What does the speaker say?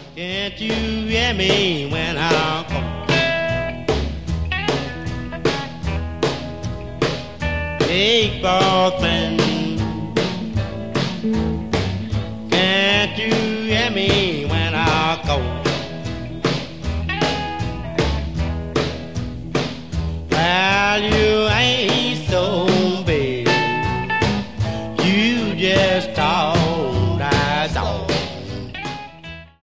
Can't you hear me when I call? Hey, boyfriend, can't you hear me when I call?